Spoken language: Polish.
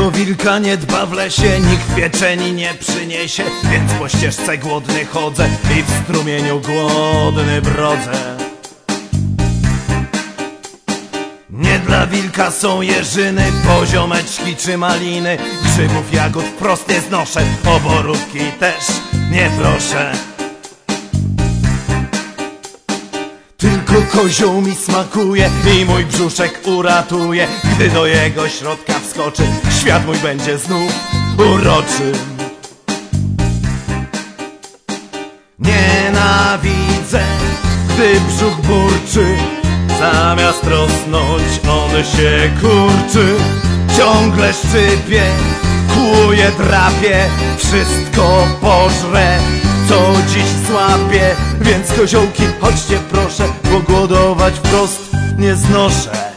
O wilka nie dba w lesie, nikt pieczeni nie przyniesie, więc po ścieżce głodny chodzę i w strumieniu głodny brodzę. Nie dla wilka są jeżyny, poziomeczki czy maliny, grzybów, jagód wprost nie znoszę, o borówki też nie proszę. Tylko kozioł mi smakuje i mój brzuszek uratuje, gdy do jego środka wskoczy, świat mój będzie znów uroczy. Nienawidzę, gdy brzuch burczy, zamiast rosnąć on się kurczy. Ciągle szczypie, kłuje, drapie, wszystko pożre, co dziś złapie. Więc koziołki, chodźcie proszę, bo głodować wprost nie znoszę.